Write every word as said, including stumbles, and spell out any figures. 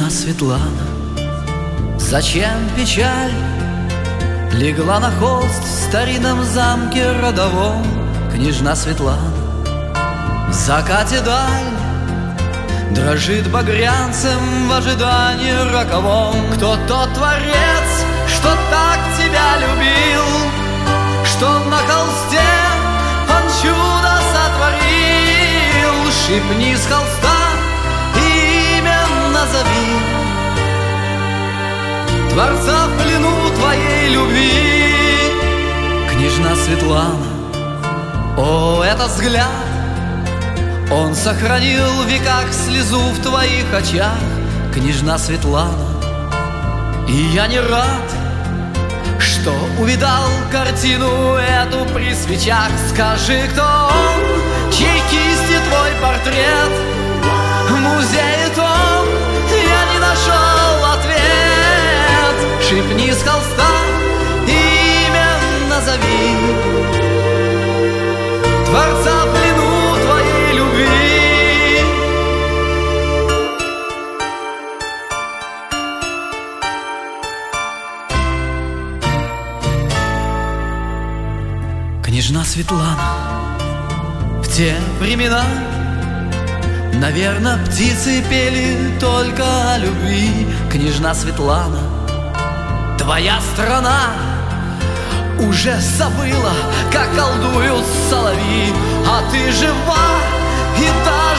Княжна Светлана, зачем печаль легла на холст в старинном замке родовом? Княжна Светлана, в закате даль дрожит багрянцем в ожидании роковом. Кто тот творец, что так тебя любил, что на холсте он чудо сотворил? Шипни с холста, имя назови, Творца в плену твоей любви. Княжна Светлана, о, это взгляд, он сохранил в веках слезу в твоих очах. Княжна Светлана, и я не рад, что увидал картину эту при свечах. Скажи, кто он, чьей кисти твой портрет? В музее том я не нашел ответ. Шипни с холста, имя назови, Творца в плену твоей любви. Княжна Светлана, в те времена, наверно, птицы пели только о любви. Княжна Светлана, твоя страна уже забыла, как колдуют соловьи, а ты жива и так